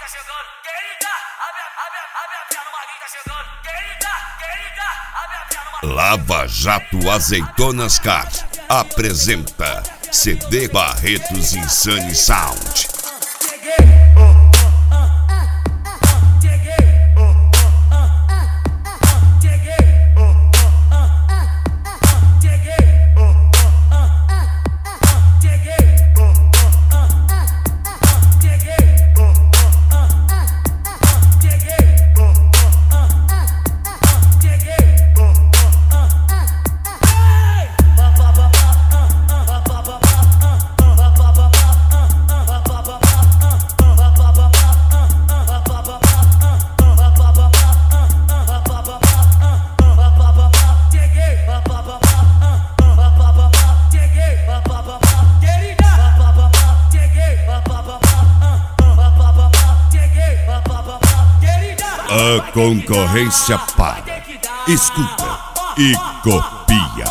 tá chegando. Querida, abre a perna, o Maguinho tá chegando. Querida, abre a perna, o Lava Jato Azeitonas Car apresenta CD Barretos Insane Sound. A concorrência para, escuta e copia.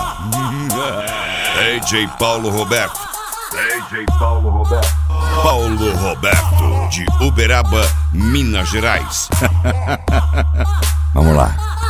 DJ Paulo Roberto. Paulo Roberto, de Uberaba, Minas Gerais. Vamos lá.